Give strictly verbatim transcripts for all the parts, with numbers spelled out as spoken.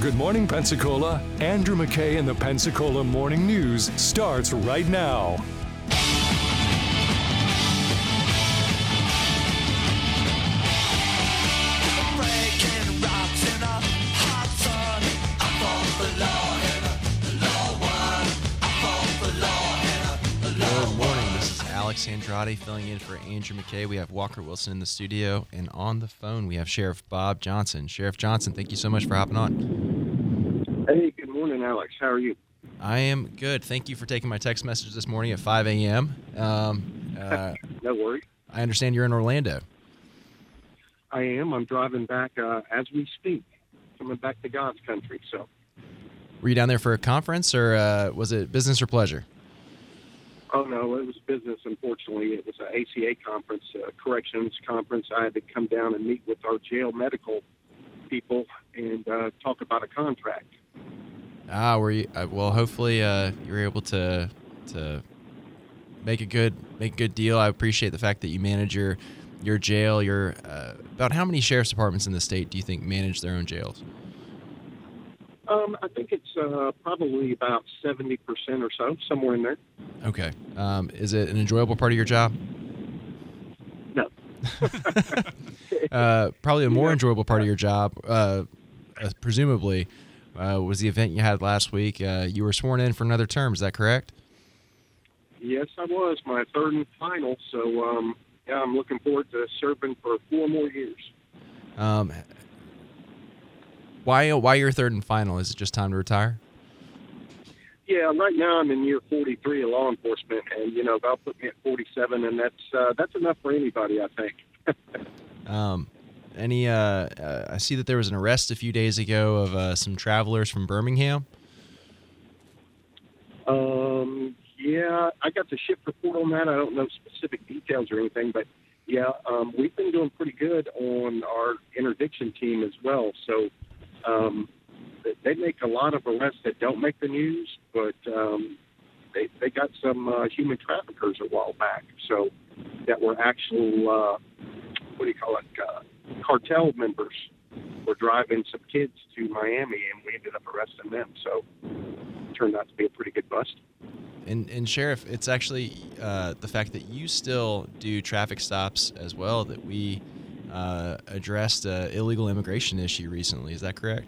Good morning, Pensacola. Andrew McKay and the Pensacola Morning News starts right now. Good morning. This is Alex Andrade filling in for Andrew McKay. We have Walker Wilson in the studio, and on the phone we have Sheriff Bob Johnson. Sheriff Johnson, thank you so much for hopping on. Hey, good morning, Alex. How are you? I am good. Thank you for taking my text message this morning at five a.m. Um, uh, no worries. I understand you're in Orlando. I am. I'm driving back uh, as we speak, coming back to God's country. So, were you down there for a conference, or uh, was it business or pleasure? Oh, no, it was business, unfortunately. It was an A C A conference, a corrections conference. I had to come down and meet with our jail medical people and uh, talk about a contract. Ah, were you? Uh, well, hopefully uh, you were able to to make a good make a good deal. I appreciate the fact that you manage your your jail. Your uh, about how many sheriff's departments in the state do you think manage their own jails? Um, I think it's uh, probably about seventy percent or so, somewhere in there. Okay. Um, is it an enjoyable part of your job? No. uh, probably a more Yeah. enjoyable part of your job, uh, uh, presumably, uh, was the event you had last week. Uh, you were sworn in for another term. Is that correct? Yes, I was. My third and final. So, um, yeah, I'm looking forward to serving for four more years. Um, why, why your third and final? Is it just time to retire? Yeah, right now I'm in year forty-three of law enforcement, and you know they'll put me at forty-seven, and that's uh, that's enough for anybody, I think. um, any? Uh, uh, I see that there was an arrest a few days ago of uh, some travelers from Birmingham. Um, yeah, I got the ship report on that. I don't know specific details or anything, but yeah, um, we've been doing pretty good on our interdiction team as well. So. Um, They make a lot of arrests that don't make the news, but um, they they got some uh, human traffickers a while back. So that were actual uh, what do you call it? Uh, cartel members were driving some kids to Miami, and we ended up arresting them. So it turned out to be a pretty good bust. And, and Sheriff, it's actually uh, the fact that you still do traffic stops as well that we uh, addressed an illegal immigration issue recently. Is that correct?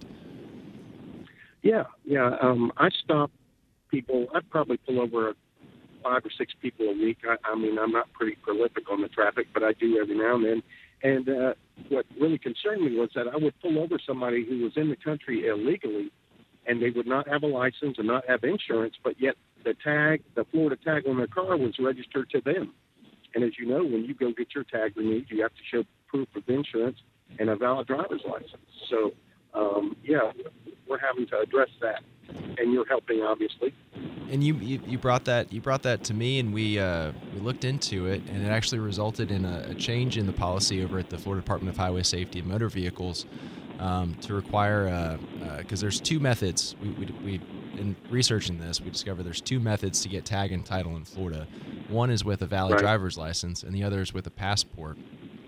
Yeah, yeah. Um, I stop people. I probably pull over five or six people a week. I, I mean, I'm not pretty prolific on the traffic, but I do every now and then. And uh, what really concerned me was that I would pull over somebody who was in the country illegally, and they would not have a license and not have insurance, but yet the tag, the Florida tag on their car was registered to them. And as you know, when you go get your tag renewed, you have to show proof of insurance and a valid driver's license. So, um, yeah, we're having to address that, and you're helping, obviously. And you, you, you brought that you brought that to me, and we uh, we looked into it, and it actually resulted in a, a change in the policy over at the Florida Department of Highway Safety and Motor Vehicles um, to require because uh, uh, there's two methods. We, we we in researching this, we discovered there's two methods to get tag and title in Florida. One is with a valid Right. driver's license, and the other is with a passport.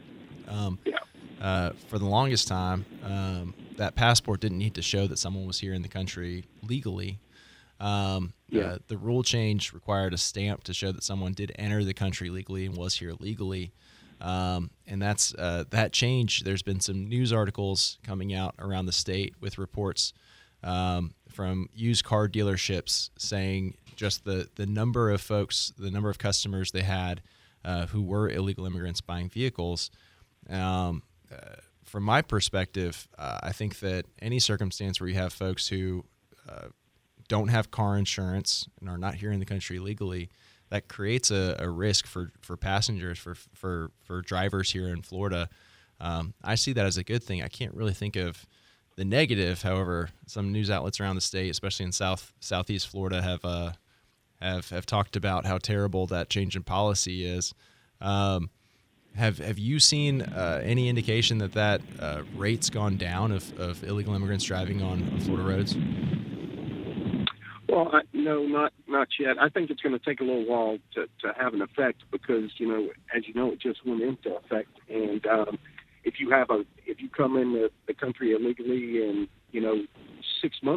Um, Yeah. uh, for the longest time. Um, that passport didn't need to show that someone was here in the country legally. Um, Yeah. uh, the rule change required a stamp to show that someone did enter the country legally and was here legally. Um, and that's uh, that change. There's been some news articles coming out around the state with reports um, from used car dealerships saying just the, the number of folks, the number of customers they had uh, who were illegal immigrants buying vehicles. Um, uh, From my perspective, uh, I think that any circumstance where you have folks who uh, don't have car insurance and are not here in the country legally, that creates a, a risk for, for passengers, for for for drivers here in Florida. Um, I see that as a good thing. I can't really think of the negative. However, some news outlets around the state, especially in South Southeast Florida, have uh, have have talked about how terrible that change in policy is. Um, Have Have you seen uh, any indication that that uh, rate's gone down of, of illegal immigrants driving on, on Florida roads? Well, I, no, not not yet. I think it's going to take a little while to, to have an effect because, you know, as you know, it just went into effect. And um, if you have a if you come in the, the country illegally and, you know,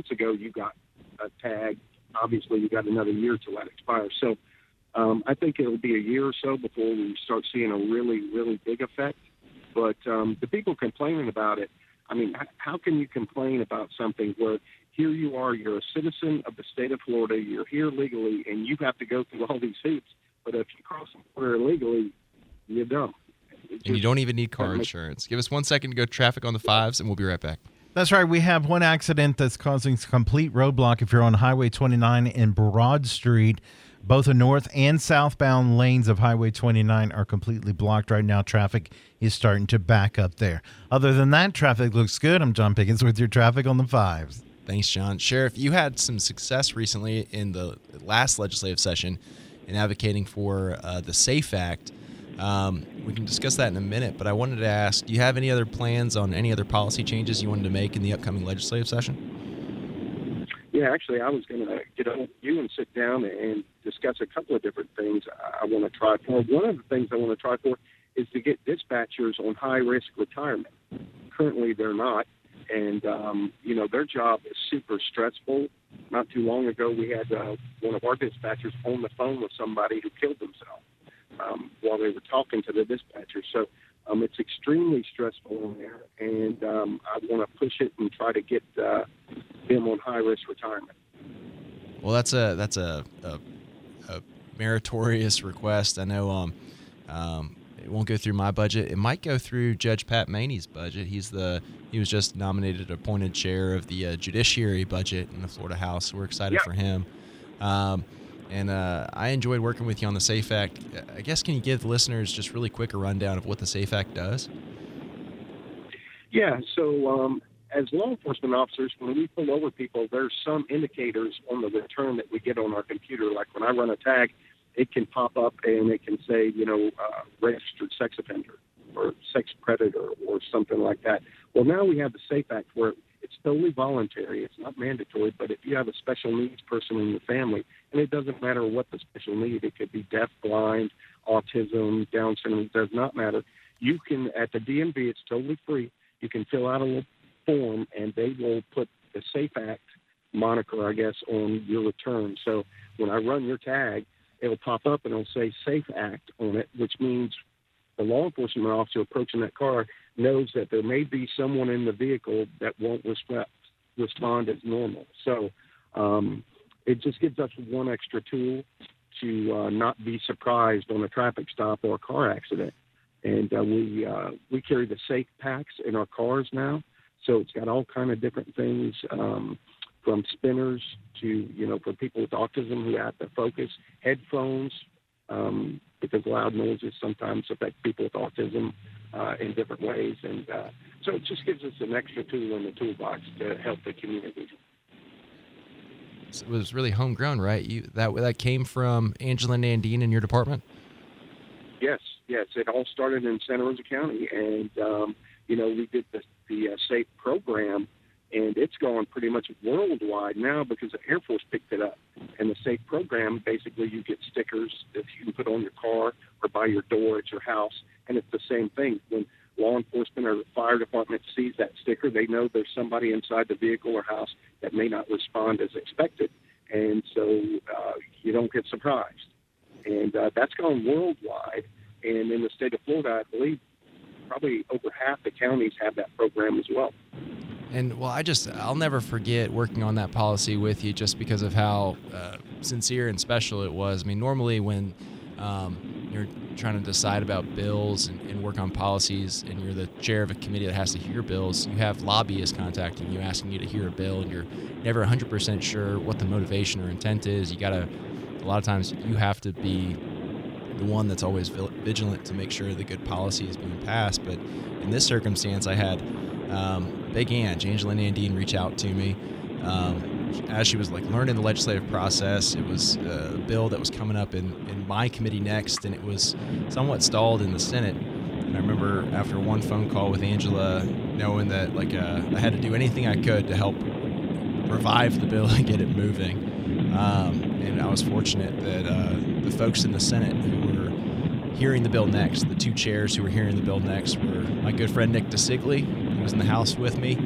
months ago you got a tag, obviously you got another year till that expires. So um, I think it'll be a year or so before we start seeing a really, really big effect. But um, the people complaining about it, I mean, how can you complain about something where here you are, you're a citizen of the state of Florida, you're here legally, and you have to go through all these hoops. But if you cross the border illegally, you're dumb. And you don't even need car insurance. Give us one second to go traffic on the fives, and we'll be right back. That's right. We have one accident that's causing complete roadblock if you're on Highway twenty-nine in Broad Street. Both the north and southbound lanes of Highway twenty-nine are completely blocked right now. Traffic is starting to back up there. Other than that, traffic looks good. I'm John Pickens with your traffic on the fives. Thanks, John. Sheriff, you had some success recently in the last legislative session in advocating for uh, the SAFE Act. Um, we can discuss that in a minute, but I wanted to ask, do you have any other plans on any other policy changes you wanted to make in the upcoming legislative session? Yeah, actually, I was going to get on with you and sit down and discuss a couple of different things I want to try for. One of the things I want to try for is to get dispatchers on high-risk retirement. Currently, they're not, and, um, you know, their job is super stressful. Not too long ago, we had uh, one of our dispatchers on the phone with somebody who killed themselves um, while they were talking to the dispatcher. So um, it's extremely stressful in there, and um, I want to push it and try to get uh, them on high-risk retirement. Well, that's a that's a, a, a meritorious request. I know um, um, it won't go through my budget. It might go through Judge Pat Maney's budget. He's the he was just nominated appointed chair of the uh, Judiciary budget in the Florida House. We're excited Yeah. for him. Um, and uh, I enjoyed working with you on the SAFE Act. I guess can you give the listeners just really quick a rundown of what the SAFE Act does? Yeah, so um, as law enforcement officers, when we pull over people, there's some indicators on the return that we get on our computer. Like when I run a tag, it can pop up and it can say, you know, uh, registered sex offender or sex predator or something like that. Well, now we have the SAFE Act where it's totally voluntary. It's not mandatory, but if you have a special needs person in your family, and it doesn't matter what the special need, it could be deaf, blind, autism, Down syndrome, it does not matter. You can, at the D M V, it's totally free. You can fill out a little form, and they will put the SAFE Act moniker, I guess, on your return. So when I run your tag, it'll pop up and it'll say SAFE Act on it, which means the law enforcement officer approaching that car knows that there may be someone in the vehicle that won't resp- respond as normal. So um, it just gives us one extra tool to uh, not be surprised on a traffic stop or a car accident. And uh, we uh, we carry the safe packs in our cars now, so it's got all kind of different things, um, from spinners to, you know, for people with autism who have to focus, headphones, um, because loud noises sometimes affect people with autism uh, in different ways. And uh, so it just gives us an extra tool in the toolbox to help the community. It was really homegrown, right? You that that came from Angela Nandine in your department? Yes, yes. It all started in Santa Rosa County, and, um, you know, we did the, the uh, SAFE program, and it's gone pretty much worldwide now because the Air Force picked it up. And the SAFE program, basically you get stickers that you can put on your car or by your door at your house, and it's the same thing. When law enforcement or the fire department sees that sticker, they know there's somebody inside the vehicle or house that may not respond as expected, and so uh, you don't get surprised. And uh, that's gone worldwide. And in the state of Florida, I believe probably over half the counties have that program as well. And, well, I just, I'll never forget working on that policy with you just because of how uh, sincere and special it was. I mean, normally when um, you're trying to decide about bills and, and work on policies and you're the chair of a committee that has to hear bills, you have lobbyists contacting you, asking you to hear a bill, and you're never one hundred percent sure what the motivation or intent is. You got to, a lot of times you have to be the one that's always vigilant to make sure the good policy is being passed. But in this circumstance, I had um, Big Ange, Angela Nandine, reach out to me um, as she was like learning the legislative process. It was a bill that was coming up in, in my committee next, and it was somewhat stalled in the Senate. And I remember after one phone call with Angela, knowing that like uh, I had to do anything I could to help revive the bill and get it moving. Um, and I was fortunate that uh, the folks in the Senate who were hearing the bill next, the two chairs who were hearing the bill next were my good friend Nick DeSigley, who was in the House with me,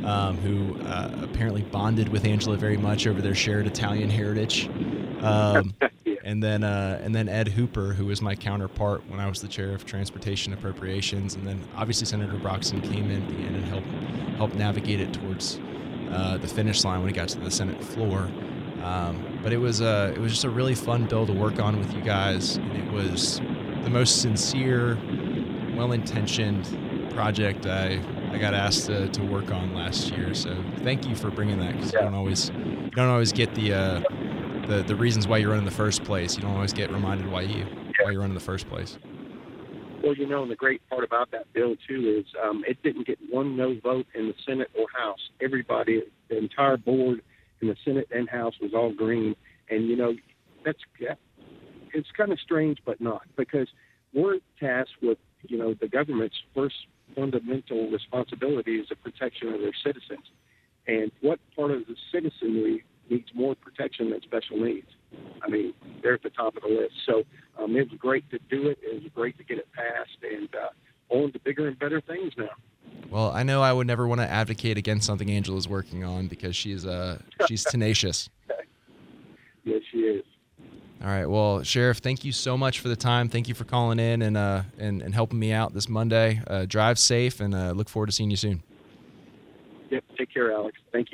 um, who uh, apparently bonded with Angela very much over their shared Italian heritage. Um, Yeah. and then uh, and then Ed Hooper, who was my counterpart when I was the chair of Transportation Appropriations, and then obviously Senator Broxton came in at the end and helped helped navigate it towards uh, the finish line when it got to the Senate floor. Um, but it was uh, it was just a really fun bill to work on with you guys, and it was the most sincere, well-intentioned project I I got asked to, to work on last year. So thank you for bringing that, because Yeah. you don't always you don't always get the uh, the the reasons why you run in the first place. You don't always get reminded why you why you run in the first place. Well, you know, and the great part about that bill, too, is um, it didn't get one no vote in the Senate or House. Everybody, the entire board in the Senate and House was all green. And, you know, that's yeah, it's kind of strange, but not, because we're tasked with, you know, the government's first fundamental responsibility is the protection of their citizens. And what part of the citizenry needs more protection than special needs? I mean, they're at the top of the list. So um, it was great to do it. It was great to get it passed, and uh, on to bigger and better things now. Well, I know I would never want to advocate against something Angela's working on, because she's uh she's tenacious. Yes, she is. All right. Well, Sheriff, thank you so much for the time. Thank you for calling in and uh and, and helping me out this Monday. Uh, drive safe, and uh, look forward to seeing you soon. Yep. Take care, Alex. Thank you.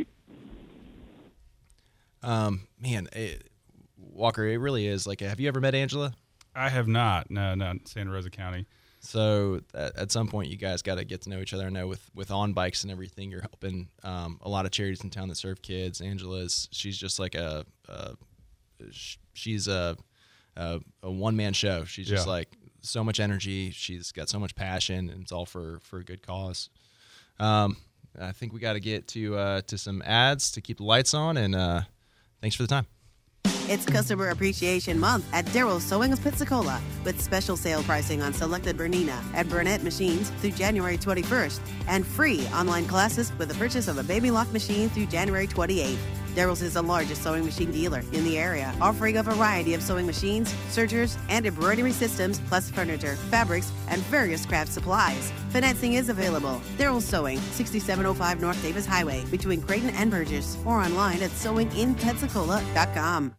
Um, man, it, Walker, it really is like. Have you ever met Angela? I have not. No, no, Santa Rosa County. So at, at some point, you guys got to get to know each other. I know with, with On Bikes and everything, you're helping um, a lot of charities in town that serve kids. Angela's, she's just like a, a she's a, a, a one-man show. She's just Yeah. like so much energy. She's got so much passion, and it's all for, for a good cause. Um, I think we got to get to uh, to some ads to keep the lights on, and uh, thanks for the time. It's Customer Appreciation Month at Daryl's Sewing of Pensacola, with special sale pricing on selected Bernina and Burnett machines through January twenty-first, and free online classes with the purchase of a Baby Lock machine through January twenty-eighth. Daryl's is the largest sewing machine dealer in the area, offering a variety of sewing machines, sergers, and embroidery systems, plus furniture, fabrics, and various craft supplies. Financing is available. Daryl's Sewing, sixty-seven oh five North Davis Highway, between Creighton and Burgess, or online at sewing in pensacola dot com.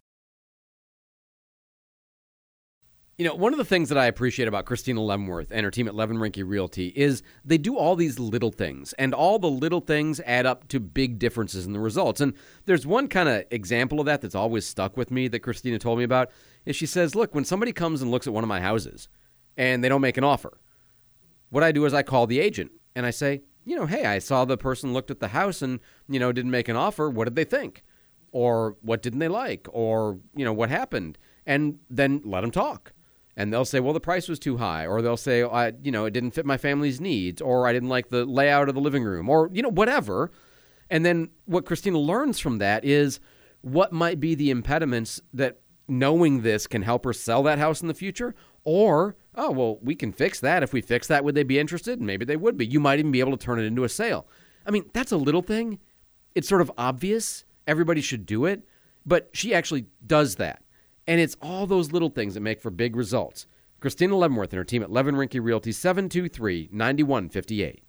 You know, one of the things that I appreciate about Christina Leavenworth and her team at Levin Rinke Realty is they do all these little things, and all the little things add up to big differences in the results. And there's one kind of example of that that's always stuck with me that Christina told me about, is she says, look, when somebody comes and looks at one of my houses and they don't make an offer, what I do is I call the agent and I say, you know, hey, I saw the person looked at the house and, you know, didn't make an offer. What did they think? Or what didn't they like? Or, you know, what happened? And then let them talk. And they'll say, well, the price was too high. Or they'll say, I, you know, it didn't fit my family's needs. Or I didn't like the layout of the living room. Or, you know, whatever. And then what Christina learns from that is what might be the impediments that knowing this can help her sell that house in the future. Or, oh, well, we can fix that. If we fix that, would they be interested? Maybe they would be. You might even be able to turn it into a sale. I mean, that's a little thing. It's sort of obvious. Everybody should do it. But she actually does that. And it's all those little things that make for big results. Christina Leavenworth and her team at Levin Rinke Realty, seven two three, nine one five eight.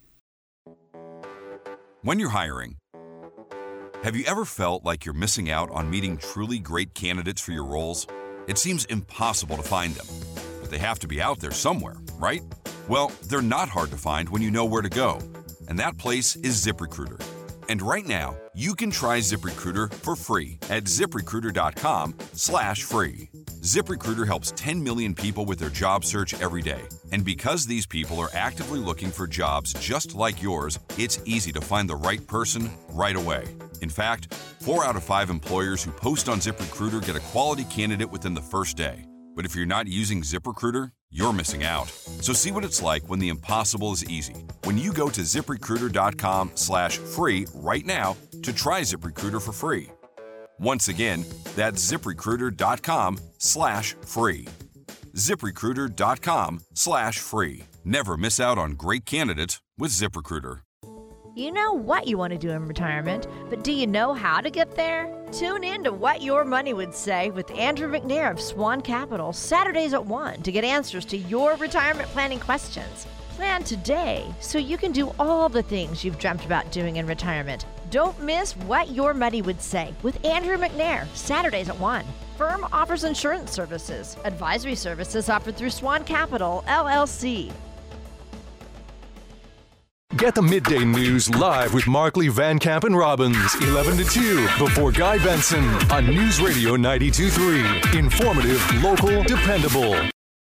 When you're hiring, have you ever felt like you're missing out on meeting truly great candidates for your roles? It seems impossible to find them, but they have to be out there somewhere, right? Well, they're not hard to find when you know where to go, and that place is ZipRecruiter. And right now, you can try ZipRecruiter for free at ZipRecruiter.com slash free. ZipRecruiter helps ten million people with their job search every day. And because these people are actively looking for jobs just like yours, it's easy to find the right person right away. In fact, four out of five employers who post on ZipRecruiter get a quality candidate within the first day. But if you're not using ZipRecruiter, you're missing out. So see what it's like when the impossible is easy. When you go to ZipRecruiter.com slash free right now to try ZipRecruiter for free. Once again, that's ZipRecruiter.com slash free. ZipRecruiter.com slash free. Never miss out on great candidates with ZipRecruiter. You know what you want to do in retirement, but do you know how to get there? Tune in to What Your Money Would Say with Andrew McNair of Swan Capital, Saturdays at one, to get answers to your retirement planning questions. Plan today so you can do all the things you've dreamt about doing in retirement. Don't miss What Your Money Would Say with Andrew McNair, Saturdays at one. Firm offers insurance services. Advisory services offered through Swan Capital, L L C. Get the midday news live with Markley, Van Camp, and Robbins, eleven to two, before Guy Benson on News Radio ninety-two point three. Informative, local, dependable.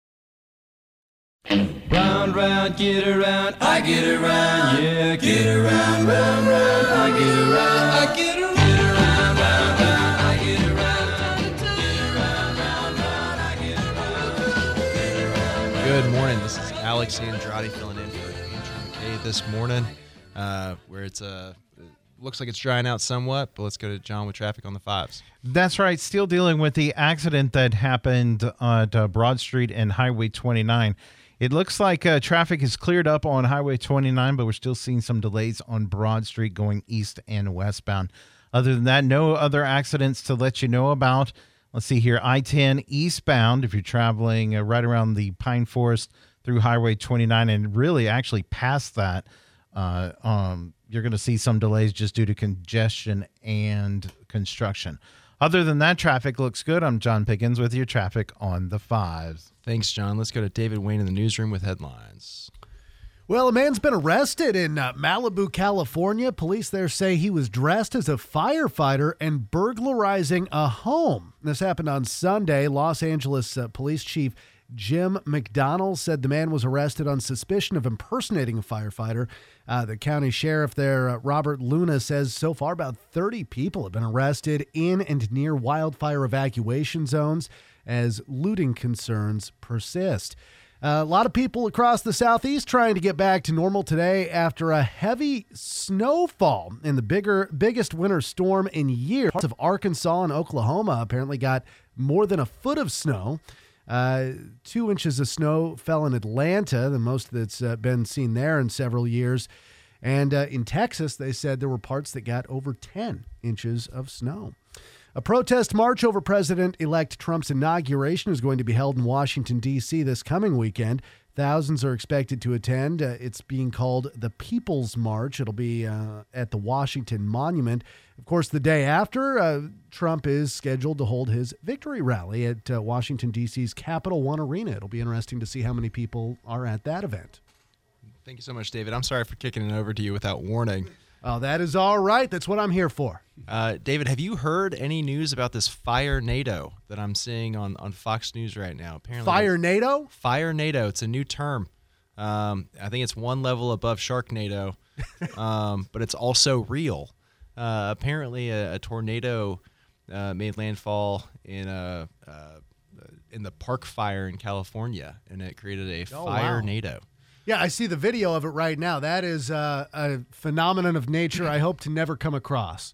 Round, round, get around, I get around, yeah, get around, round, round, I get around, I get around, get around, round, round, I get around, get around, round, round, I get around, get around. Good morning. This is Alex Andrade filling in for Andrew McKay this morning, uh, where it's uh, it looks like it's drying out somewhat, but let's go to John with traffic on the fives. That's right. Still dealing with the accident that happened at uh, Broad Street and Highway twenty-nine. It looks like uh, traffic is cleared up on Highway twenty-nine, but we're still seeing some delays on Broad Street going east and westbound. Other than that, no other accidents to let you know about. Let's see here. I ten eastbound, if you're traveling uh, right around the Pine Forest through Highway twenty-nine, and really actually past that, uh, um, you're going to see some delays just due to congestion and construction. Other than that, traffic looks good. I'm John Pickens with your traffic on the fives. Thanks, John. Let's go to David Wayne in the newsroom with headlines. Well, a man's been arrested in uh, Malibu, California. Police there say he was dressed as a firefighter and burglarizing a home. This happened on Sunday. Los Angeles uh, Police Chief Jim McDonnell said the man was arrested on suspicion of impersonating a firefighter. Uh, the county sheriff there, uh, Robert Luna, says so far about thirty people have been arrested in and near wildfire evacuation zones as looting concerns persist. Uh, a lot of people across the southeast trying to get back to normal today after a heavy snowfall in the bigger, biggest winter storm in years. Parts of Arkansas and Oklahoma apparently got more than a foot of snow. Uh, two inches of snow fell in Atlanta, the most that's uh, been seen there in several years. And uh, in Texas, they said there were parts that got over ten inches of snow. A protest march over President-elect Trump's inauguration is going to be held in Washington, D C this coming weekend. Thousands are expected to attend. Uh, it's being called the People's March. It'll be uh, at the Washington Monument. Of course, the day after, uh, Trump is scheduled to hold his victory rally at uh, Washington, D C's Capital One Arena. It'll be interesting to see how many people are at that event. Thank you so much, David. I'm sorry for kicking it over to you without warning. Oh, that is all right. That's what I'm here for. Uh, David, have you heard any news about this Fire NATO that I'm seeing on, on Fox News right now? Apparently, Fire NATO? Fire NATO. It's a new term. Um, I think it's one level above Sharknado, um, but it's also real. Uh, apparently, a, a tornado uh, made landfall in a uh, in the Park Fire in California, and it created a Oh, Fire wow. NATO. Yeah, I see the video of it right now. That is uh, a phenomenon of nature I hope to never come across.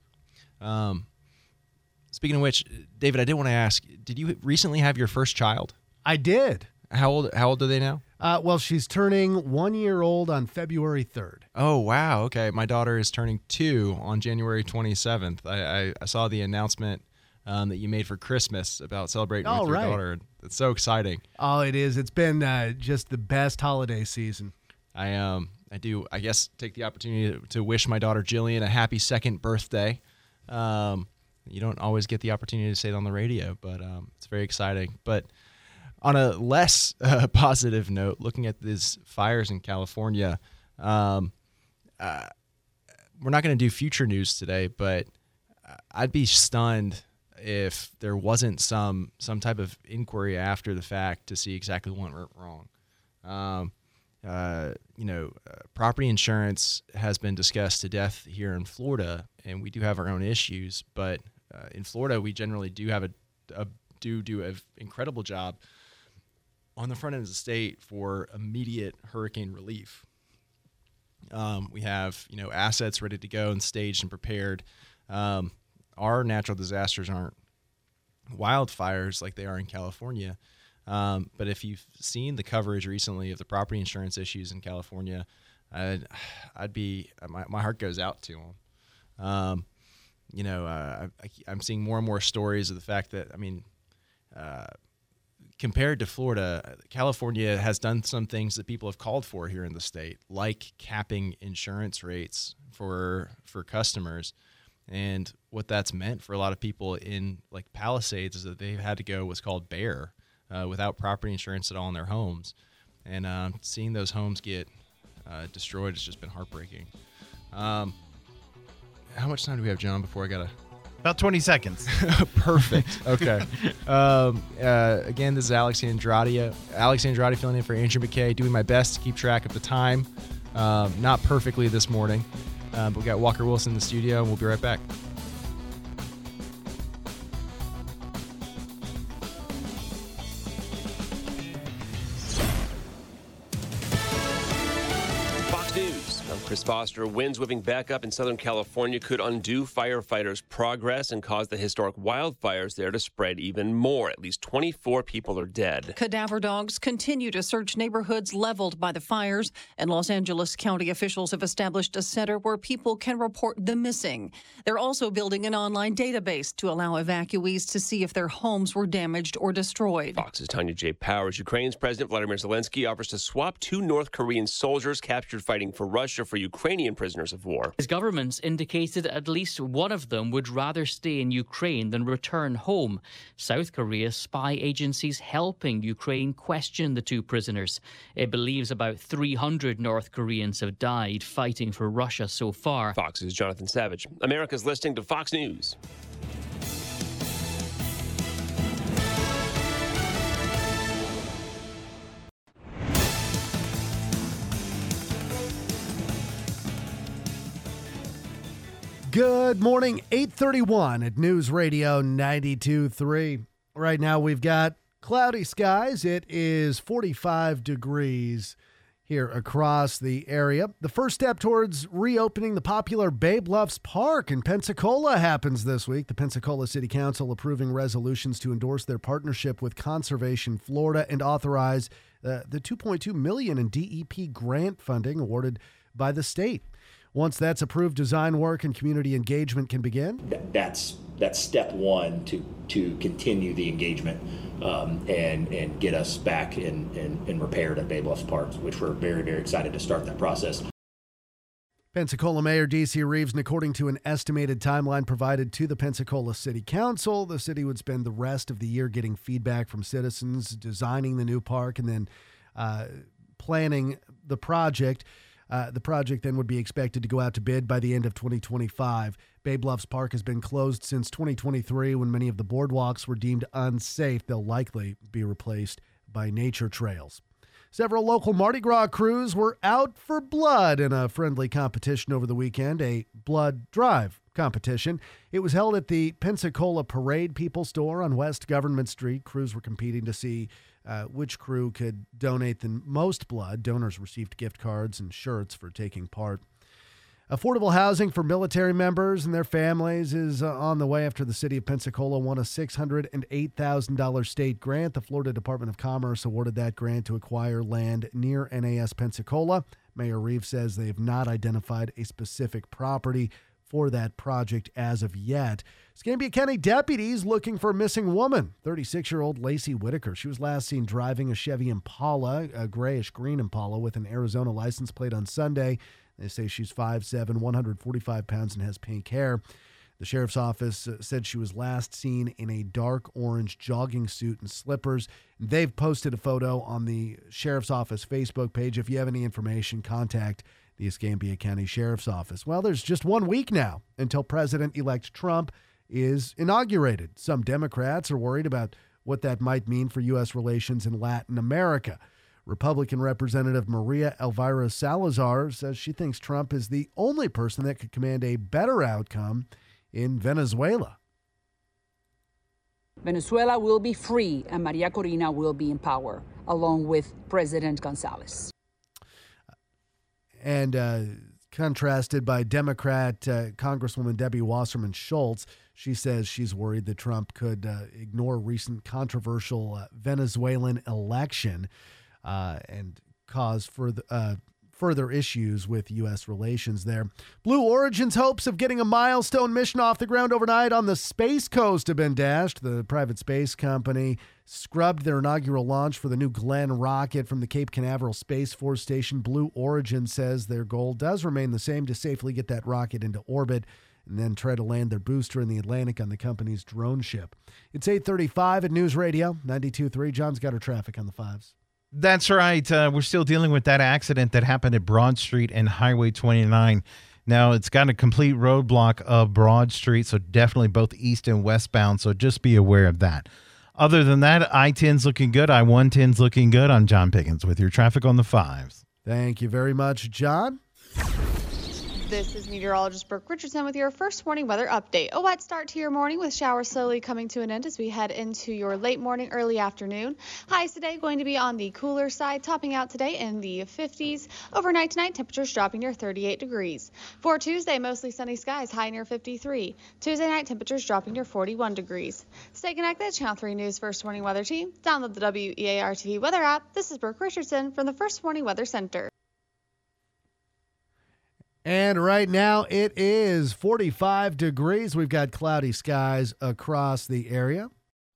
Um, speaking of which, David, I did want to ask: did you recently have your first child? I did. How old? How old are they now? Uh, well, she's turning one year old on February third. Oh, wow. Okay. My daughter is turning two on January twenty-seventh. I, I, I saw the announcement um, that you made for Christmas about celebrating Oh, with your right. daughter. It's so exciting. Oh, it is. It's been uh, just the best holiday season. I um I do, I guess, take the opportunity to, to wish my daughter Jillian a happy second birthday. Um, you don't always get the opportunity to say it on the radio, but um, it's very exciting. But on a less uh, positive note, looking at these fires in California, um, uh, we're not going to do future news today, but I'd be stunned if there wasn't some some type of inquiry after the fact to see exactly what went wrong. Um, uh, you know, uh, property insurance has been discussed to death here in Florida, and we do have our own issues. But uh, in Florida, we generally do have a, a do do an incredible job on the front end of the state for immediate hurricane relief. Um, we have, you know, assets ready to go and staged and prepared. Um, our natural disasters aren't wildfires like they are in California. Um, but if you've seen the coverage recently of the property insurance issues in California, I'd, I'd be, my, my heart goes out to them. Um, you know, uh, I, I'm seeing more and more stories of the fact that, I mean, uh, compared to Florida, California has done some things that people have called for here in the state, like capping insurance rates for for customers. And what that's meant for a lot of people in like Palisades is that they've had to go what's called bare, uh, without property insurance at all in their homes. And uh, seeing those homes get uh, destroyed has just been heartbreaking. Um, how much time do we have, John, before I got to... About twenty seconds. Perfect. Okay. um, uh, again, this is Alex Andrade. Alex Andrade filling in for Andrew McKay, doing my best to keep track of the time. Um, not perfectly this morning, uh, but we got Walker Wilson in the studio, and we'll be right back. Chris Foster. Winds whipping back up in Southern California could undo firefighters' progress and cause the historic wildfires there to spread even more. At least twenty-four people are dead. Cadaver dogs continue to search neighborhoods leveled by the fires, and Los Angeles County officials have established a center where people can report the missing. They're also building an online database to allow evacuees to see if their homes were damaged or destroyed. Fox's Tanya J. Powers. Ukraine's President Vladimir Zelensky offers to swap two North Korean soldiers captured fighting for Russia for Ukrainian prisoners of war. His government's indicated at least one of them would rather stay in Ukraine than return home. South Korea's spy agencies helping Ukraine question the two prisoners. It believes about three hundred North Koreans have died fighting for Russia so far. Fox's Jonathan Savage. America's listening to Fox News. Good morning, eight thirty-one at News Radio ninety-two point three. Right now we've got cloudy skies. It is forty-five degrees here across the area. The first step towards reopening the popular Bay Bluffs Park in Pensacola happens this week. The Pensacola City Council approving resolutions to endorse their partnership with Conservation Florida and authorize uh, the two point two million dollars in D E P grant funding awarded by the state. Once that's approved, design work and community engagement can begin. That's that's step one to to continue the engagement um, and and get us back in, in, in repaired at Bay Bluffs Park, which we're very, very excited to start that process. Pensacola Mayor D C Reeves, and according to an estimated timeline provided to the Pensacola City Council, the city would spend the rest of the year getting feedback from citizens, designing the new park, and then uh, planning the project. Uh, the project then would be expected to go out to bid by the end of twenty twenty-five. Bay Bluffs Park has been closed since twenty twenty-three when many of the boardwalks were deemed unsafe. They'll likely be replaced by nature trails. Several local Mardi Gras crews were out for blood in a friendly competition over the weekend, a blood drive competition. It was held at the Pensacola Parade People Store on West Government Street. Crews were competing to see uh, which crew could donate the most blood. Donors received gift cards and shirts for taking part. Affordable housing for military members and their families is uh, on the way after the city of Pensacola won a six hundred eight thousand dollars state grant. The Florida Department of Commerce awarded that grant to acquire land near N A S Pensacola. Mayor Reeves says they have not identified a specific property for that project as of yet. Escambia County deputies looking for a missing woman, thirty-six-year-old Lacey Whitaker. She was last seen driving a Chevy Impala, a grayish-green Impala, with an Arizona license plate on Sunday. They say she's five seven, one hundred forty-five pounds, and has pink hair. The sheriff's office said she was last seen in a dark orange jogging suit and slippers. They've posted a photo on the sheriff's office Facebook page. If you have any information, contact the Escambia County Sheriff's Office. Well, there's just one week now until President-elect Trump is inaugurated. Some Democrats are worried about what that might mean for U S relations in Latin America. Republican Representative Maria Elvira Salazar says she thinks Trump is the only person that could command a better outcome in Venezuela. Venezuela will be free and Maria Corina will be in power, along with President Gonzalez. And uh, contrasted by Democrat uh, Congresswoman Debbie Wasserman Schultz, she says she's worried that Trump could uh, ignore recent controversial uh, Venezuelan election uh, and cause further, uh, further issues with U S relations there. Blue Origin's hopes of getting a milestone mission off the ground overnight on the Space Coast have been dashed. The private space company scrubbed their inaugural launch for the New Glenn rocket from the Cape Canaveral Space Force Station. Blue Origin says their goal does remain the same, to safely get that rocket into orbit and then try to land their booster in the Atlantic on the company's drone ship. It's eight thirty-five at News Radio ninety-two point three. John's got our traffic on the fives. That's right. Uh, we're still dealing with that accident that happened at Broad Street and Highway twenty-nine. Now, it's got a complete roadblock of Broad Street, so definitely both east and westbound, so just be aware of that. Other than that, I ten's looking good. I one ten's looking good. I'm John Pickens with your traffic on the fives. Thank you very much, John. This is meteorologist Brooke Richardson with your first morning weather update. A wet start to your morning with showers slowly coming to an end as we head into your late morning, early afternoon. Highs today going to be on the cooler side, topping out today in the fifties. Overnight tonight, temperatures dropping near thirty-eight degrees. For Tuesday, mostly sunny skies, high near fifty-three. Tuesday night, temperatures dropping near forty-one degrees. Stay connected. Channel three News First Morning Weather Team. Download the W E A R T V weather app. This is Brooke Richardson from the First Morning Weather Center. And right now it is forty-five degrees. We've got cloudy skies across the area.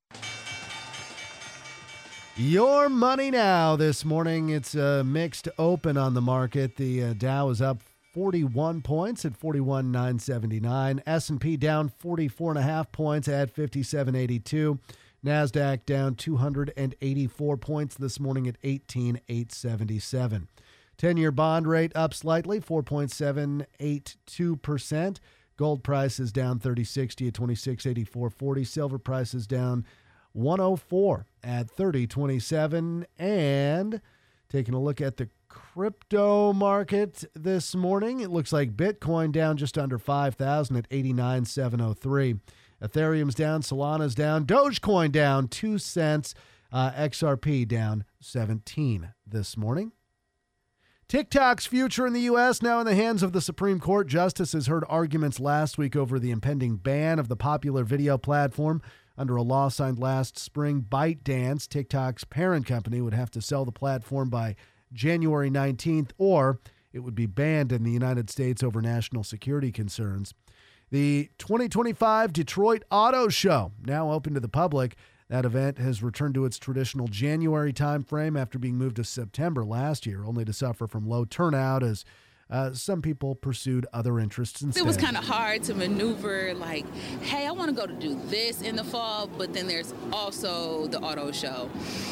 Your money now this morning. It's a mixed open on the market. The uh, Dow is up forty-one points at forty-one thousand nine hundred seventy-nine. S and P down forty-four and a half points at fifty-seven eighty-two. NASDAQ down two hundred eighty-four points this morning at eighteen thousand eight hundred seventy-seven. ten-year bond rate up slightly, four point seven eight two percent. Gold price is down thirty sixty at twenty-six eighty-four forty. Silver price is down one oh four at thirty twenty-seven. And taking a look at the crypto market this morning, it looks like Bitcoin down just under five thousand at eighty-nine thousand seven hundred three. Ethereum's down, Solana's down, Dogecoin down two cents, uh, X R P down seventeen this morning. TikTok's future in the U S now in the hands of the Supreme Court. Justices heard arguments last week over the impending ban of the popular video platform. Under a law signed last spring, ByteDance, TikTok's parent company, would have to sell the platform by January nineteenth, or it would be banned in the United States over national security concerns. The twenty twenty-five Detroit Auto Show, now open to the public. That event has returned to its traditional January timeframe after being moved to September last year, only to suffer from low turnout as uh, some people pursued other interests instead. It was kind of hard to maneuver, like, hey, I want to go to do this in the fall, but then there's also the auto show.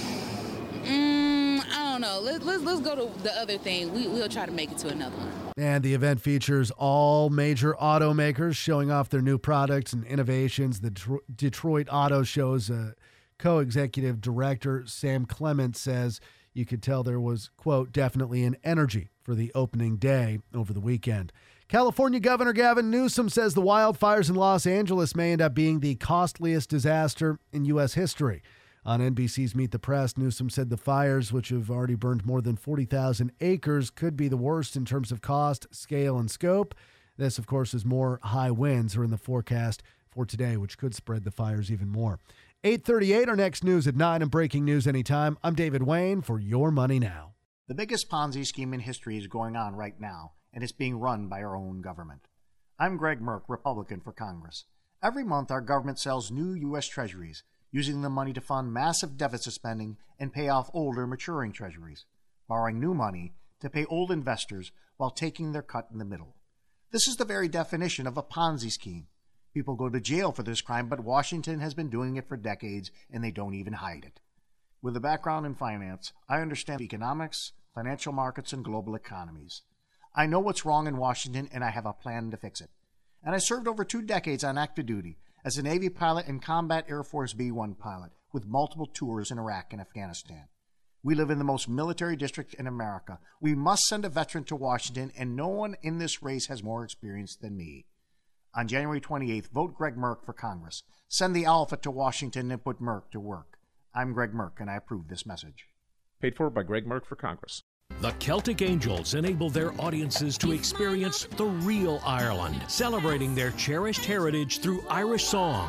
Mm, I don't know. Let's, let's, let's go to the other thing. We, we'll try to make it to another one. And the event features all major automakers showing off their new products and innovations. The Tro- Detroit Auto Show's uh, co-executive director, Sam Clement, says you could tell there was, quote, definitely an energy for the opening day over the weekend. California Governor Gavin Newsom says the wildfires in Los Angeles may end up being the costliest disaster in U S history. On N B C's Meet the Press, Newsom said the fires, which have already burned more than forty thousand acres, could be the worst in terms of cost, scale, and scope. This, of course, is more high winds are in the forecast for today, which could spread the fires even more. eight thirty-eight, our next news at nine, and breaking news anytime. I'm David Wayne for Your Money Now. The biggest Ponzi scheme in history is going on right now, and it's being run by our own government. I'm Greg Merck, Republican for Congress. Every month, our government sells new U S treasuries, using the money to fund massive deficit spending and pay off older maturing treasuries, borrowing new money to pay old investors while taking their cut in the middle. This is the very definition of a Ponzi scheme. People go to jail for this crime, but Washington has been doing it for decades, and they don't even hide it. With a background in finance, I understand economics, financial markets, and global economies. I know what's wrong in Washington, and I have a plan to fix it. And I served over two decades on active duty as a Navy pilot and Combat Air Force B one pilot with multiple tours in Iraq and Afghanistan. We live in the most military district in America. We must send a veteran to Washington, and no one in this race has more experience than me. On January twenty-eighth, vote Greg Merck for Congress. Send the Alpha to Washington and put Merck to work. I'm Greg Merck, and I approve this message. Paid for by Greg Merck for Congress. The Celtic Angels enable their audiences to experience the real Ireland, celebrating their cherished heritage through Irish song.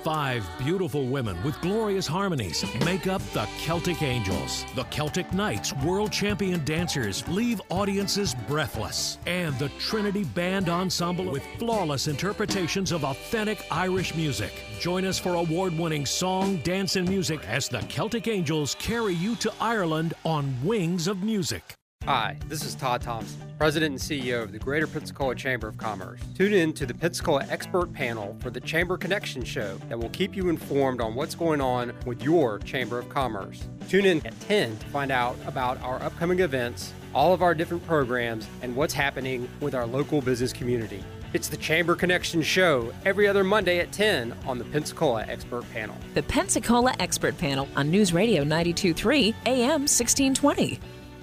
Five beautiful women with glorious harmonies make up the Celtic Angels. The Celtic Knights, world champion dancers, leave audiences breathless. And the Trinity Band Ensemble with flawless interpretations of authentic Irish music. Join us for award-winning song, dance, and music as the Celtic Angels carry you to Ireland on Wings of Music. Hi, this is Todd Thompson, President and C E O of the Greater Pensacola Chamber of Commerce. Tune in to the Pensacola Expert Panel for the Chamber Connection Show that will keep you informed on what's going on with your Chamber of Commerce. Tune in at ten to find out about our upcoming events, all of our different programs, and what's happening with our local business community. It's the Chamber Connection Show every other Monday at ten on the Pensacola Expert Panel. The Pensacola Expert Panel on News Radio ninety-two point three A M sixteen twenty.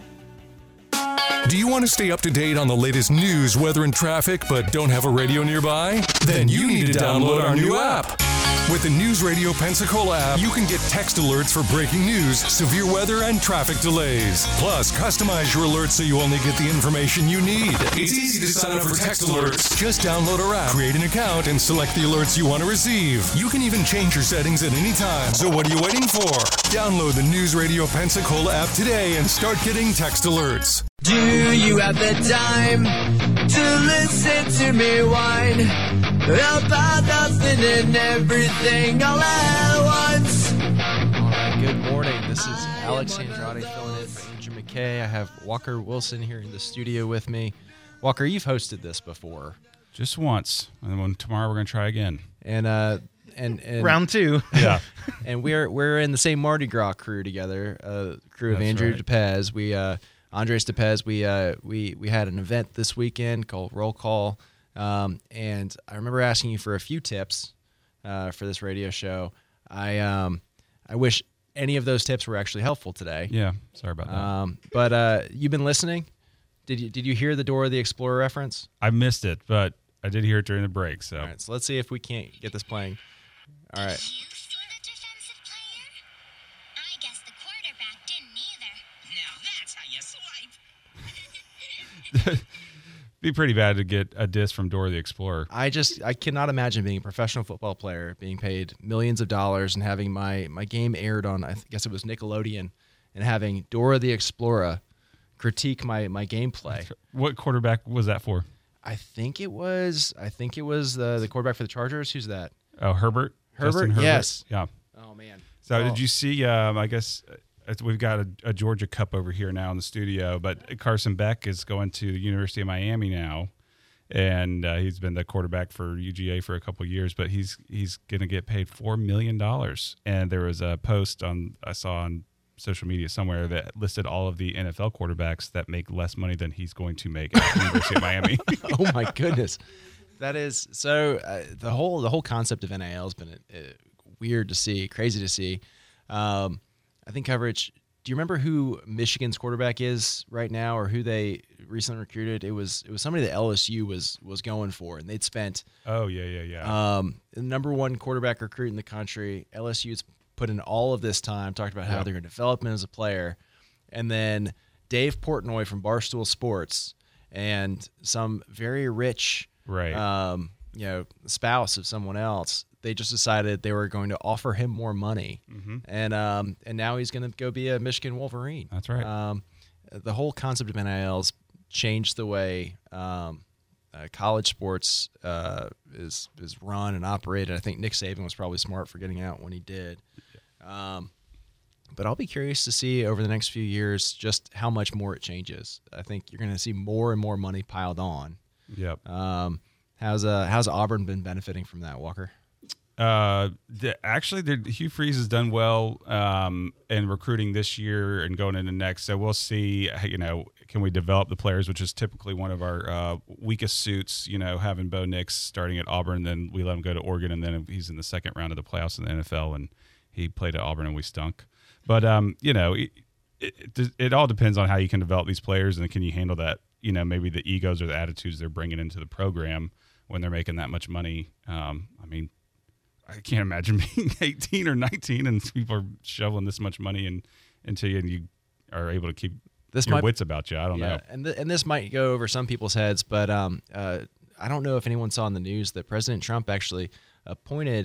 Do you want to stay up to date on the latest news, weather, and traffic, but don't have a radio nearby? Then you need to download our new app. With the News Radio Pensacola app, you can get text alerts for breaking news, severe weather, and traffic delays. Plus, customize your alerts so you only get the information you need. It's easy to sign up for text alerts. Just download our app, create an account, and select the alerts you want to receive. You can even change your settings at any time. So what are you waiting for? Download the News Radio Pensacola app today and start getting text alerts. Do you have the time to listen to me whine about nothing and everything all at once? All right, good morning. This is Alex Andrade filling in for Andrew McKay. I have Walker Wilson here in the studio with me. Walker, you've hosted this before. Just once, and then tomorrow we're going to try again. And uh, and, and round two, yeah. And we're we're in the same Mardi Gras crew together, uh, crew of That's Andrew right. DePez. We uh, Andres DePez. We uh, we we had an event this weekend called Roll Call, um, and I remember asking you for a few tips uh, for this radio show. I um, I wish any of those tips were actually helpful today. Yeah, sorry about that. Um, but uh, you've been listening. Did you did you hear the Dora the Explorer reference? I missed it, but I did hear it during the break. So, all right, so let's see if we can't get this playing. All right. be pretty bad to get a diss from Dora the Explorer. I just I cannot imagine being a professional football player, being paid millions of dollars, and having my my game aired on, I guess it was Nickelodeon, and having Dora the Explorer critique my my gameplay. What quarterback was that for? I think it was I think it was the the quarterback for the Chargers. Who's that? Oh, Herbert. Herbert. Justin Herbert? Yes. Yeah. Oh man. So oh. did you see? Um, I guess uh, we've got a, a Georgia Cup over here now in the studio, but Carson Beck is going to the University of Miami now, and uh, he's been the quarterback for U G A for a couple of years. But he's he's going to get paid four million dollars. And there was a post on I saw on social media somewhere that listed all of the N F L quarterbacks that make less money than he's going to make at the University of Miami. Oh my goodness, that is so. Uh, the whole the whole concept of N I L has been uh, weird to see, crazy to see. Um, I think coverage. Do you remember who Michigan's quarterback is right now, or who they recently recruited? It was it was somebody that L S U was was going for, and they'd spent. Oh yeah, yeah, yeah. Um, the number one quarterback recruit in the country. L S U's put in all of this time, talked about how Yeah. they're going to develop him as a player, and then Dave Portnoy from Barstool Sports and some very rich, right, um, you know, spouse of someone else. They just decided they were going to offer him more money, Mhm. and um, and now he's going to go be a Michigan Wolverine. That's right. Um, the whole concept of N I L's changed the way um, uh, college sports uh, is is run and operated. I think Nick Saban was probably smart for getting out when he did. Um, but I'll be curious to see over the next few years just how much more it changes. I think you're going to see more and more money piled on. Yep. Um, how's uh how's Auburn been benefiting from that, Walker? Uh, the, actually, the, Hugh Freeze has done well um, in recruiting this year and going into next. So we'll see. You know, can we develop the players, which is typically one of our uh, weakest suits. You know, having Bo Nix starting at Auburn, then we let him go to Oregon, and then he's in the second round of the playoffs in the N F L, and he played at Auburn, and we stunk. But um, you know, it, it, it all depends on how you can develop these players, and can you handle that? You know, maybe the egos or the attitudes they're bringing into the program when they're making that much money. Um, I mean. I can't imagine being eighteen or nineteen and people are shoveling this much money in, into you, and you are able to keep This your might, wits about you. I don't yeah, know. and th- and this might go over some people's heads, but um, uh, I don't know if anyone saw in the news that President Trump actually appointed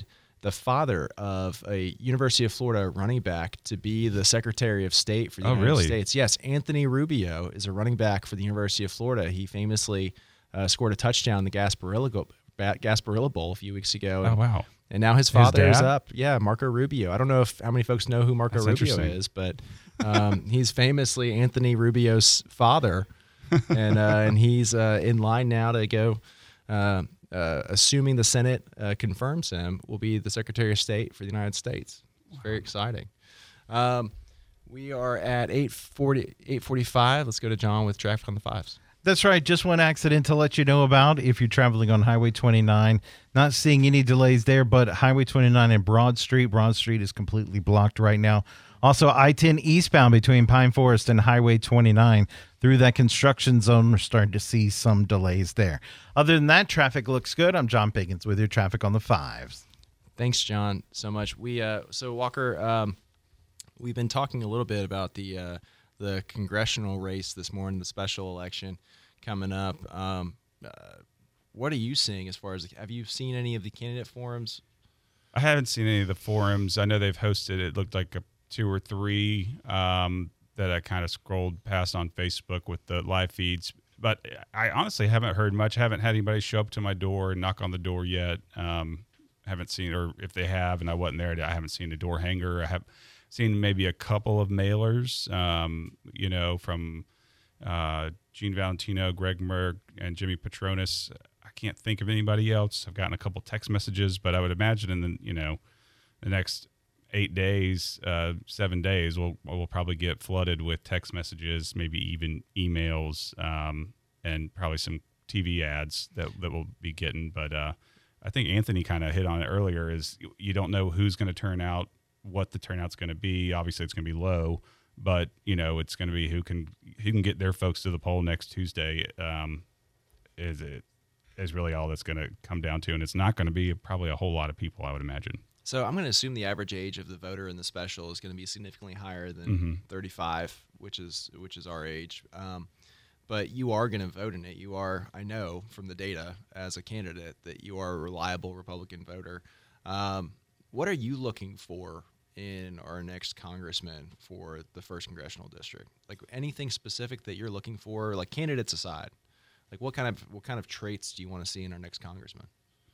the father of a University of Florida running back to be the Secretary of State for the Oh, United really? States. Yes, Anthony Rubio is a running back for the University of Florida. He famously uh, scored a touchdown in the Gasparilla, Go- Gasparilla Bowl a few weeks ago. Oh, wow. And now his His father is dad? up. Yeah, Marco Rubio. I don't know if how many folks know who Marco That's Rubio interesting. is, but um, he's famously Anthony Rubio's father. and uh, and he's uh, in line now to go, uh, uh, assuming the Senate uh, confirms him, will be the Secretary of State for the United States. It's very exciting. Um, we are at eight forty, eight forty-five. Let's go to John with traffic on the fives. That's right. Just one accident to let you know about if you're traveling on Highway twenty-nine. Not seeing any delays there, but Highway twenty-nine and Broad Street. Broad Street is completely blocked right now. Also, I ten eastbound between Pine Forest and Highway twenty-nine. Through that construction zone, we're starting to see some delays there. Other than that, traffic looks good. I'm John Piggins with your traffic on the fives. Thanks, John, so much. We uh, so Walker, um, we've been talking a little bit about the uh, the congressional race this morning, the special election coming up. Um, uh, what are you seeing as far as have you seen any of the candidate forums? I haven't seen any of the forums. I know they've hosted. It looked like a two or three um, that I kind of scrolled past on Facebook with the live feeds. But I honestly haven't heard much. Haven't had anybody show up to my door and knock on the door yet. Um, haven't seen, or if they have and I wasn't there, I haven't seen a door hanger. I have seen maybe a couple of mailers, um, you know, from uh, Gene Valentino, Greg Merck, and Jimmy Petronis. I can't think of anybody else. I've gotten a couple text messages, but I would imagine in the, you know, the next eight days, uh, seven days, we'll we'll probably get flooded with text messages, maybe even emails, um, and probably some T V ads that that we'll be getting. But uh, I think Anthony kind of hit on it earlier. Is you, you don't know who's going to turn out, what the turnout's going to be. Obviously, it's going to be low, but you know it's going to be who can who can get their folks to the poll next Tuesday. Um, is it is really all that's going to come down to, and it's not going to be probably a whole lot of people, I would imagine. So I'm going to assume the average age of the voter in the special is going to be significantly higher than Mm-hmm. thirty-five, which is which is our age. Um, but you are going to vote in it. You are, I know from the data as a candidate that you are a reliable Republican voter. Um, what are you looking for in our next congressman for the first congressional district? Like anything specific that you're looking for, like candidates aside, like what kind of what kind of traits do you want to see in our next congressman?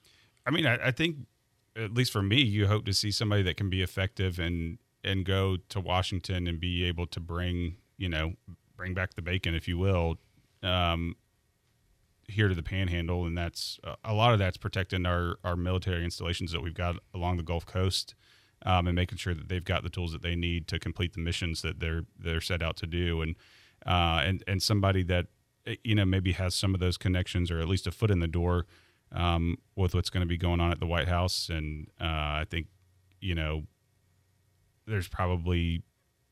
I mean, I, I think, at least for me, you hope to see somebody that can be effective and and go to Washington and be able to bring, you know, bring back the bacon, if you will, um, here to the Panhandle. And that's a lot of that's protecting our, our military installations that we've got along the Gulf Coast, um, and making sure that they've got the tools that they need to complete the missions that they're they're set out to do. And uh, and and somebody that, you know, maybe has some of those connections or at least a foot in the door um, with what's going to be going on at the White House. And uh, I think, you know, there's probably,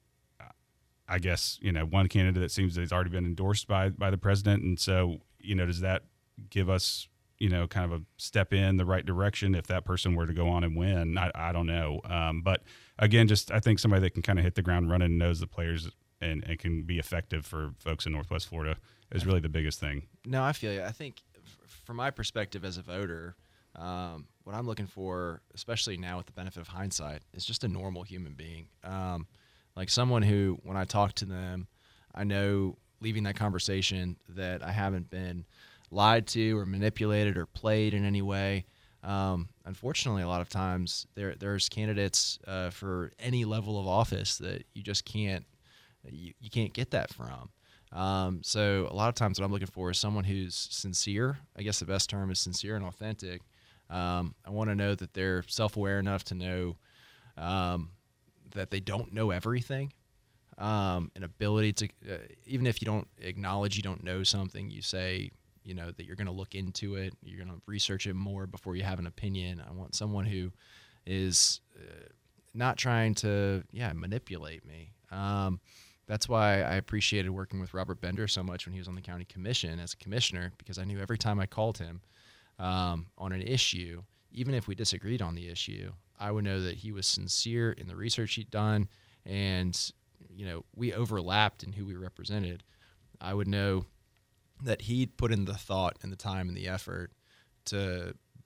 I guess, you know, one candidate that seems that has already been endorsed by, by the president. And so, you know, does that give us, you know, kind of a step in the right direction if that person were to go on and win? I, I don't know. Um, but again, just I think somebody that can kind of hit the ground running and knows the players and, and can be effective for folks in Northwest Florida is really the biggest thing. No, I feel you. I think f- from my perspective as a voter, um, what I'm looking for, especially now with the benefit of hindsight, is just a normal human being. Um, like someone who, when I talk to them, I know leaving that conversation that I haven't been lied to or manipulated or played in any way. Um, unfortunately, a lot of times there there's candidates uh, for any level of office that you just can't you, you can't get that from. Um, so a lot of times what I'm looking for is someone who's sincere. I guess the best term is sincere and authentic. Um, I want to know that they're self-aware enough to know um, that they don't know everything. Um, an ability to, uh, even if you don't acknowledge you don't know something, you say, you know, that you're going to look into it, you're going to research it more before you have an opinion. I want someone who is uh, not trying to, yeah, manipulate me. Um, That's why I appreciated working with Robert Bender so much when he was on the county commission as a commissioner, because I knew every time I called him um, on an issue, even if we disagreed on the issue, I would know that he was sincere in the research he'd done, and you know we overlapped in who we represented. I would know that he'd put in the thought and the time and the effort to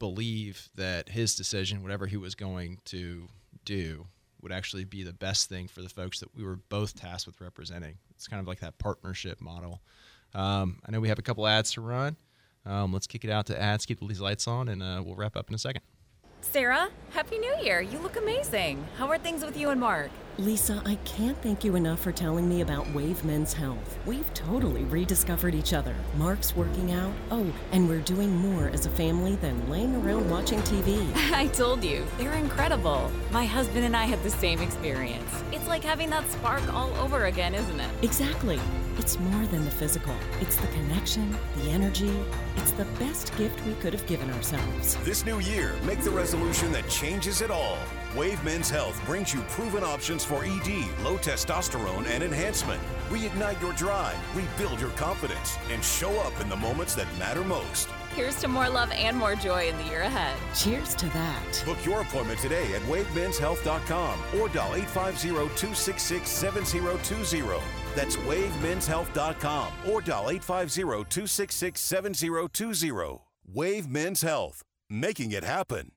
believe that his decision, whatever he was going to do, would actually be the best thing for the folks that we were both tasked with representing. It's kind of like that partnership model. Um, I know we have a couple ads to run. Um, let's kick it out to ads, keep these lights on, and uh, we'll wrap up in a second. Sarah, Happy New Year. You look amazing. How are things with you and Mark? Lisa, I can't thank you enough for telling me about Wave Men's Health. We've totally rediscovered each other. Mark's working out. Oh, and we're doing more as a family than laying around watching T V. I told you, they're incredible. My husband and I had the same experience. It's like having that spark all over again, isn't it? Exactly. It's more than the physical. It's the connection, the energy. It's the best gift we could have given ourselves. This new year, make the resolution that changes it all. Wave Men's Health brings you proven options for E D, low testosterone, and enhancement. Reignite your drive, rebuild your confidence, and show up in the moments that matter most. Here's to more love and more joy in the year ahead. Cheers to that. Book your appointment today at wave mens health dot com or dial eight five zero, two six six, seven zero two zero. That's wave mens health dot com or dial eight five zero, two six six, seven zero two zero. Wave Men's Health, making it happen.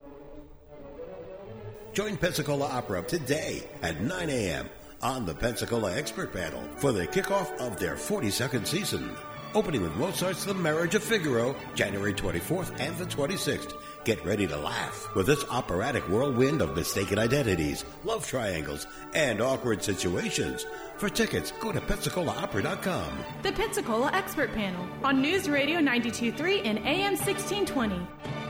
Join Pensacola Opera today at nine a.m. on the Pensacola Expert Panel for the kickoff of their forty-second season. Opening with Mozart's The Marriage of Figaro, January twenty-fourth and the twenty-sixth. Get ready to laugh with this operatic whirlwind of mistaken identities, love triangles, and awkward situations. For tickets, go to pensacola opera dot com. The Pensacola Expert Panel on News Radio ninety-two point three and A M sixteen twenty.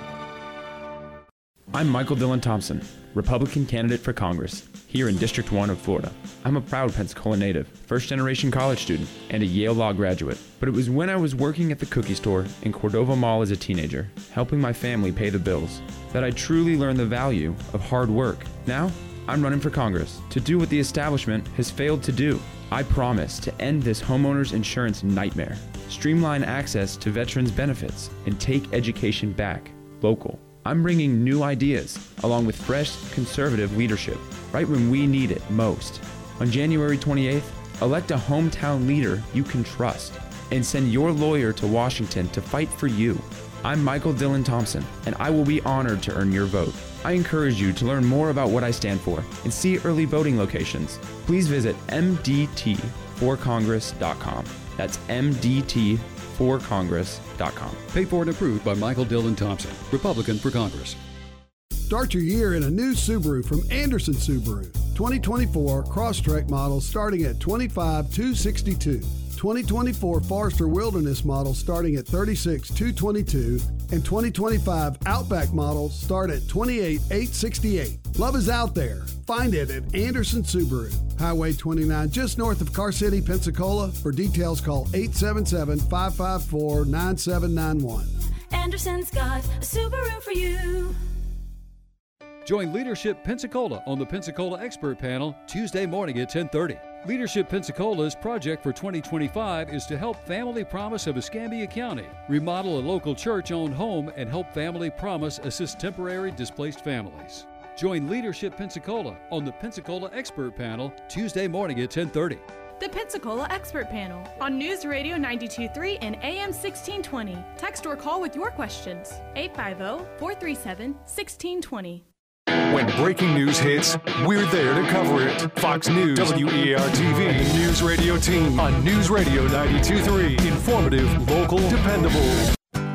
I'm Michael Dillon Thompson, Republican candidate for Congress, here in District one of Florida. I'm a proud Pensacola native, first-generation college student, and a Yale Law graduate. But it was when I was working at the cookie store in Cordova Mall as a teenager, helping my family pay the bills, that I truly learned the value of hard work. Now, I'm running for Congress to do what the establishment has failed to do. I promise to end this homeowner's insurance nightmare, streamline access to veterans' benefits, and take education back, local. I'm bringing new ideas, along with fresh, conservative leadership, right when we need it most. On January twenty-eighth, elect a hometown leader you can trust, and send your lawyer to Washington to fight for you. I'm Michael Dillon Thompson, and I will be honored to earn your vote. I encourage you to learn more about what I stand for and see early voting locations. Please visit m d t for congress dot com. That's m d t for congress dot com. Paid for and approved by Michael Dillon Thompson, Republican for Congress. Start your year in a new Subaru from Anderson Subaru. twenty twenty-four Crosstrek models starting at twenty-five thousand two hundred sixty-two dollars. twenty twenty-four Forester Wilderness models starting at thirty-six thousand two hundred twenty-two dollars. And twenty twenty-five Outback models start at twenty-eight thousand eight hundred sixty-eight dollars. Love is out there. Find it at Anderson Subaru. Highway twenty-nine, just north of Car City, Pensacola. For details, call eight seven seven, five five four, nine seven nine one. Anderson's got a Subaru for you. Join Leadership Pensacola on the Pensacola Expert Panel Tuesday morning at ten thirty. Leadership Pensacola's project for twenty twenty-five is to help Family Promise of Escambia County remodel a local church-owned home and help Family Promise assist temporary displaced families. Join Leadership Pensacola on the Pensacola Expert Panel Tuesday morning at ten thirty. The Pensacola Expert Panel on News Radio ninety-two point three and A M sixteen twenty. Text or call with your questions. eight five zero, four three seven, one six two zero. When breaking news hits, we're there to cover it. Fox News, W E A R T V, News Radio Team on News Radio ninety-two point three. Informative, local, dependable.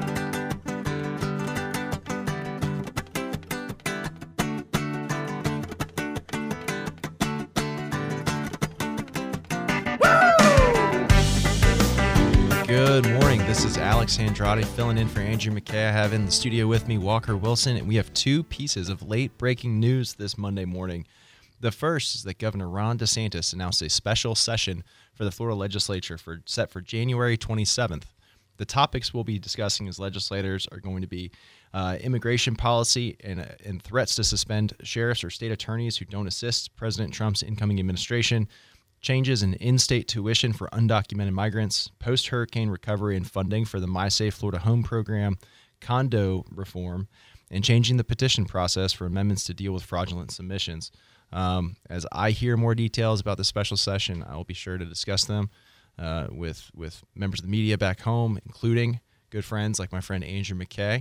Good morning. This is Alex Andrade filling in for Andrew McKay. I have in the studio with me Walker Wilson, and we have two pieces of late breaking news this Monday morning. The first is that Governor Ron DeSantis announced a special session for the Florida legislature for set for January twenty-seventh. The topics we'll be discussing as legislators are going to be uh, immigration policy and, uh, and threats to suspend sheriffs or state attorneys who don't assist President Trump's incoming administration, changes in in-state tuition for undocumented migrants, post-hurricane recovery and funding for the MySafe Florida Home Program, condo reform, and changing the petition process for amendments to deal with fraudulent submissions. Um, as I hear more details about the special session, I will be sure to discuss them uh, with, with members of the media back home, including good friends like my friend Andrew McKay.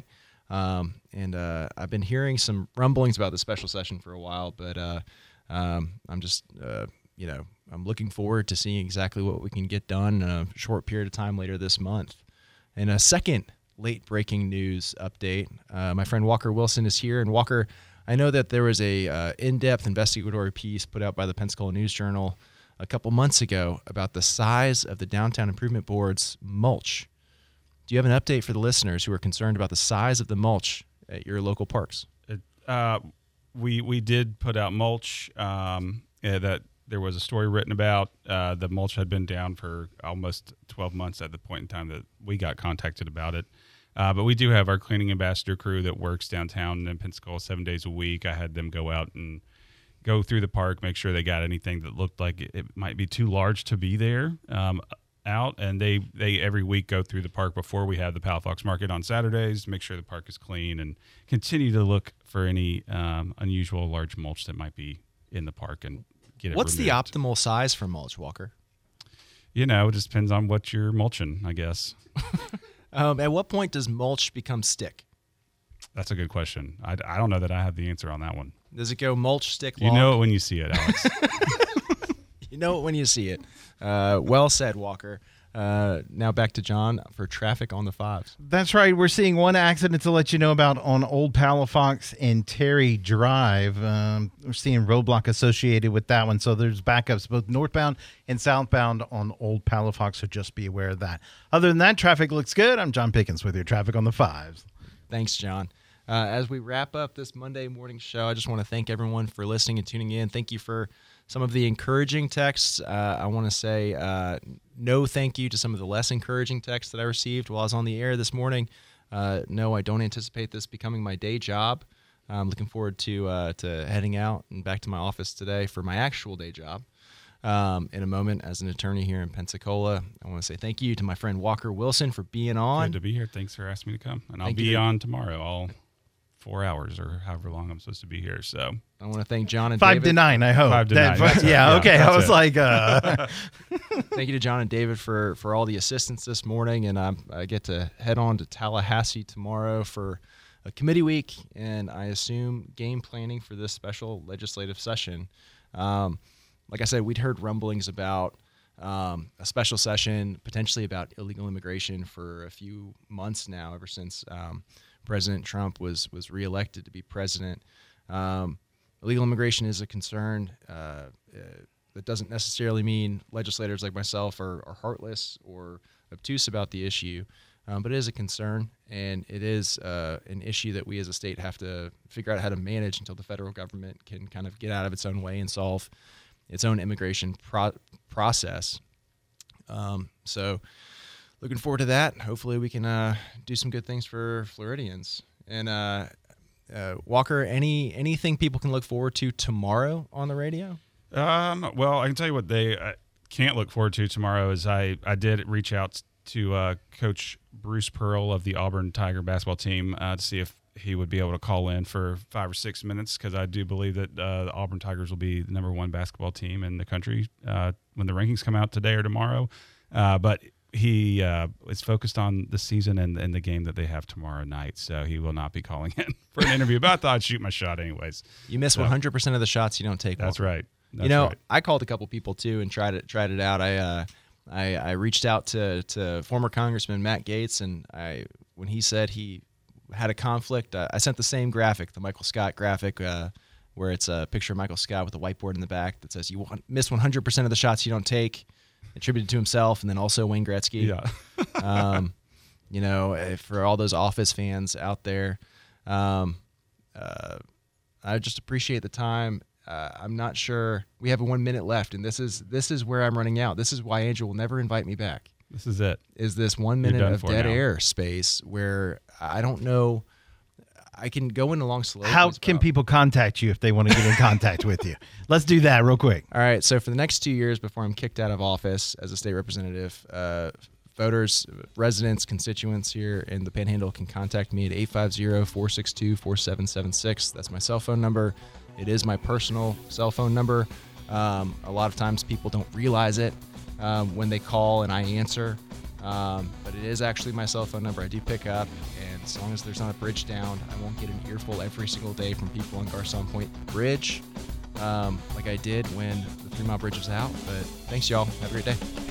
Um, and uh, I've been hearing some rumblings about the special session for a while, but uh, um, I'm just, uh, you know, I'm looking forward to seeing exactly what we can get done in a short period of time later this month. And a second late breaking news update. Uh, my friend Walker Wilson is here. And Walker, I know that there was a uh, in-depth investigatory piece put out by the Pensacola News Journal a couple months ago about the size of the Downtown Improvement Board's mulch. Do you have an update for the listeners who are concerned about the size of the mulch at your local parks? Uh, we we did put out mulch um, yeah, that there was a story written about. Uh, the mulch had been down for almost twelve months at the point in time that we got contacted about it. Uh, but we do have our cleaning ambassador crew that works downtown in Pensacola seven days a week. I had them go out and go through the park, make sure they got anything that looked like it, it might be too large to be there. Um, out and they they every week go through the park before we have the Palafox Market on Saturdays to make sure the park is clean and continue to look for any um, unusual large mulch that might be in the park and get it What's removed. the optimal size for mulch, Walker? You know, it just depends on what you're mulching, I guess. um, at what point does mulch become stick? That's a good question. I, I don't know that I have the answer on that one. Does it go mulch, stick, You log? know it when you see it, Alex. You know it when you see it. Uh, well said, Walker. Uh, now back to John for traffic on the fives. That's right. We're seeing one accident to let you know about on Old Palafox and Terry Drive. Um, we're seeing roadblock associated with that one. So there's backups both northbound and southbound on Old Palafox, so just be aware of that. Other than that, traffic looks good. I'm John Pickens with your traffic on the fives. Thanks, John. Uh, as we wrap up this Monday morning show, I just want to thank everyone for listening and tuning in. Thank you for some of the encouraging texts. Uh, I want to say uh, no thank you to some of the less encouraging texts that I received while I was on the air this morning. Uh, no, I don't anticipate this becoming my day job. I'm looking forward to uh, to heading out and back to my office today for my actual day job. Um, in a moment, as an attorney here in Pensacola, I want to say thank you to my friend Walker Wilson for being on. Good to be here. Thanks for asking me to come. And I'll Thank be you. on tomorrow, all four hours or however long I'm supposed to be here. So I want to thank John and Five David. to nine, I hope. Five to That- nine. That's it. yeah, Yeah, okay. I that's was it. like, uh... Thank you to John and David for, for all the assistance this morning. And I, I get to head on to Tallahassee tomorrow for a committee week, and I assume game planning for this special legislative session. Um, like I said, we'd heard rumblings about um, a special session, potentially about illegal immigration for a few months now, ever since um, President Trump was was reelected to be president. Um, illegal immigration is a concern. Uh, uh, that doesn't necessarily mean legislators like myself are, are heartless or obtuse about the issue, um, but it is a concern, and it is uh, an issue that we as a state have to figure out how to manage until the federal government can kind of get out of its own way and solve its own immigration pro- process. Um, so looking forward to that. Hopefully we can uh, do some good things for Floridians. And uh, uh, Walker, any anything people can look forward to tomorrow on the radio? Um, well, I can tell you what they uh, can't look forward to tomorrow is I, I did reach out to uh, Coach Bruce Pearl of the Auburn Tiger basketball team uh, to see if he would be able to call in for five or six minutes because I do believe that uh, the Auburn Tigers will be the number one basketball team in the country uh, when the rankings come out today or tomorrow. Uh, but he uh, is focused on the season and, and the game that they have tomorrow night, so he will not be calling in for an interview. But I thought I'd shoot my shot anyways. You miss So, one hundred percent of the shots you don't take. That's Walker. right. That's you know, right. I called a couple people too and tried it tried it out. I uh, I, I reached out to, to former Congressman Matt Gaetz, and I when he said he had a conflict, uh, I sent the same graphic, the Michael Scott graphic, uh, where it's a picture of Michael Scott with a whiteboard in the back that says you want, miss one hundred percent of the shots you don't take, attributed to himself, and then also Wayne Gretzky. Yeah. um, you know, eh, for all those Office fans out there, um, uh, I just appreciate the time. Uh, I'm not sure. We have one minute left, and this is this is where I'm running out. This is why Angel will never invite me back. This is it. Is this one You're minute done of for dead now. air space where I don't know. I can go in along slow. How can people contact you if they want to get in contact with you? Let's do that real quick. All right. So for the next two years before I'm kicked out of office as a state representative, uh, voters, residents, constituents here in the Panhandle can contact me at eight five zero, four six two, four seven seven six. That's my cell phone number. It is my personal cell phone number. Um, a lot of times people don't realize it um, when they call and I answer. Um, but it is actually my cell phone number. I do pick up, and as long as there's not a bridge down, I won't get an earful every single day from people on Garcon Point Bridge, um, like I did when the Three Mile Bridge was out. But thanks, y'all. Have a great day.